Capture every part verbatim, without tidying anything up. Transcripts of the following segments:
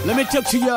Let me talk to ya.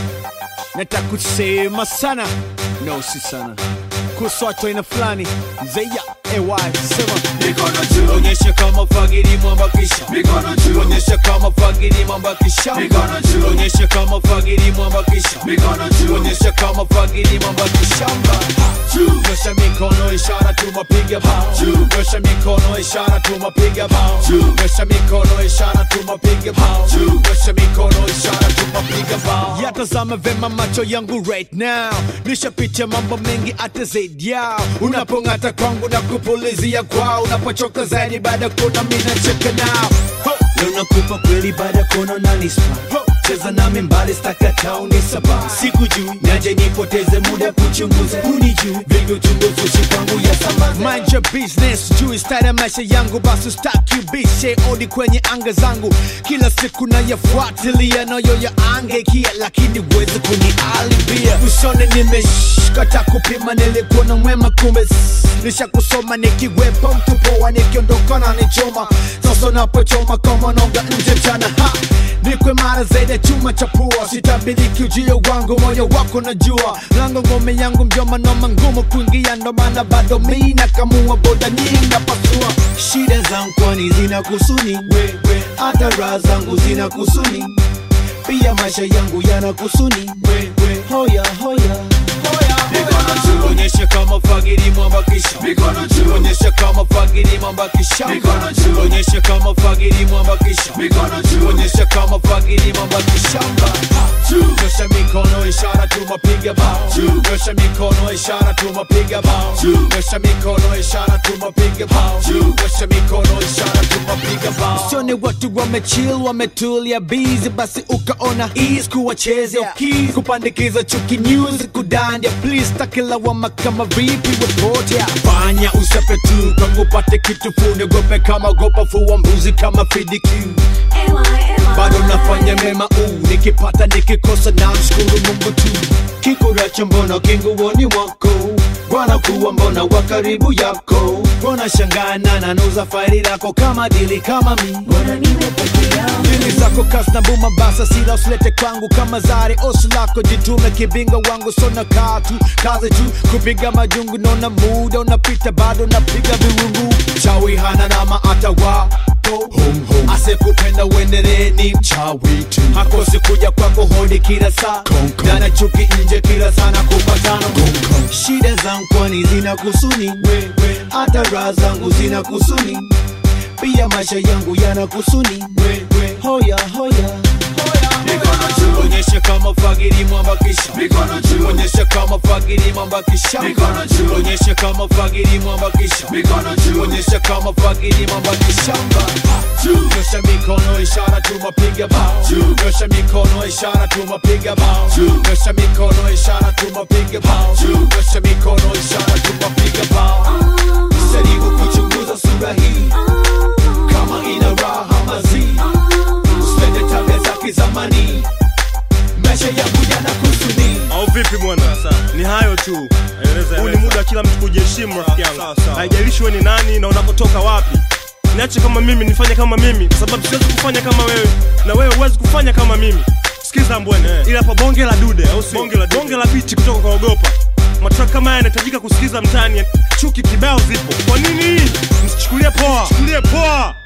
Nataka kusema sana. No si sana. Kuswatu ina flani. Zeya A Y sema mikono juu. Onyesha kama fagiri mwambakisha. Mikono juu. Onyesha kama fagiri mwambakisha. Mikono juu. Onyesha kama fagiri mwambakisha. Mikono juu. Onyesha kama fagiri mwambakisha. Juu. Nyosha mikono ishara tumapiga bao. Juu. Nyosha mikono ishara tumapiga bao. Juu. Nyosha mikono ishara tumapiga bao. Juu. Nyosha mikono ishara tumapiga bao. Yatazama vema macho yangu right now. Nishapitia mambo mengi hata zaidi yao. Unapongata kwangu na kupulizia kwao. Unapochoka zaidi baada kuna mina cheka nao. Leo nakupa kweli baada kuna nanispa. Cheza nami mbali stakata unisaba. Siku juu naje nipoteze muda kuchunguza. Unijuu vingi uchunguzi ushipangu ya samaze. Mind your business juu istara maisha yangu. Basu staki bishe odi kwenye anga zangu. Kila siku na yafuatilia noyo ya ange kia. Lakini wezi kunialibia. Usone nimeshkata kupima nilikuwa na mwema kumbe. Nisha kusoma nikiwepo mtupoa nikiondoka na nichoma. Sasa napochoma kama nonga nje mchana ha. Nikwe mara zaidi chuma chapua. Sitabiriki ujio wangu moyo wako najua. Lango ngome yangu mjoma noma ngumu kuingia. Ndo maana bado mii nakamua boda nyingi napasua. Shida zangu kwani zina kusuni. Wewe hata raha zangu zina kusuni. Pia maisha yangu yana kusuni. Wewe hoya hoya Mikono juu. Onyesha kama fagiri mwambakisha. Mikono juu. Onyesha kama fagiri mwambakisha. Mikono juu. Onyesha kama fagiri mwambakisha. Mikono juu. Onyesha kama fagiri mwambakisha. Juu. Nyosha mikono ishara tumapiga bao. Juu. Nyosha mikono ishara tumapiga bao. Juu. Nyosha mikono ishara tumapiga bao. Juu. Nyosha mikono ishara tumapiga bao. Sione watu wamechill wametulia busy. Basi ukaona ease kuwachezea keys. Kupandikiza chuki news kudandia. Please takila wama kama vipi wepotea. Fanya usape tu kwangu pate kitu fune. Gope kama gopa fuwa mbuzi kama fidiki. Bado nafanya mema uu. Nikipata nikikosa na mshukuru Mungu tu. Kikuracha mbona kinguoni wako. Wana kuwa mbona wakaribu yako. Wana shangana na nuza faili lako. Kama dili kama mi Mbona niwe peke yangu. dili zako kasi na buma basa. Sila usilete kwangu kama zari. Osu lako jitume kibinga wangu. Sona katu kaze tu kupiga majungu. Nona muda unapita bado napiga viwungu. Chawi hana nama atawa hum, hum. Ase kupenda uendelee ni mchawi tu. Hakosi kuja kwako hodi kila saa. Dana chuki nje kila sana kupatano. Shida zangu kwani zina kusuni. Wewe hata raha zangu zina kusuni. Pia maisha yangu yana kusuni. Wewe hoya hoya Mikono juu. Onyesha kama fagiri mwambakisha. Mikono juu. Onyesha kama fagiri mwambakisha. Mikono juu. Onyesha kama fagiri mwambakisha. Mikono juu. Onyesha kama fagiri mwambakisha. Juu. Nyosha mikono ishara tumapiga bao. Juu. Nyosha mikono ishara tumapiga bao. Juu. Nyosha mikono ishara tumapiga bao. Juu. Nyosha mikono ishara tumapiga bao. Jaribu kuchunguza sura hii kama ina raha mazi. Usipende tabia za kizamani. Maisha yangu yana kusuni. Au vipi bwana? Ni hayo tu. Huu ni muda kila mtu kujiheshimu rafiki yangu. Haijalishi wewe ni nani na unapotoka wapi. Niache kama mimi, nifanye kama mimi kwa sababu siwezi kufanya kama wewe na wewe huwezi kufanya kama mimi. Sikiza mbwene, ila hapa bonge la dude au si? Bonge la bonge la beat kutoka kwa Ogopa. Matrack kama haya yanahitajika kusikiza mtaani. Chuki kibao zipo. Kwa nini? Msichukulie poa. Chukulie poa.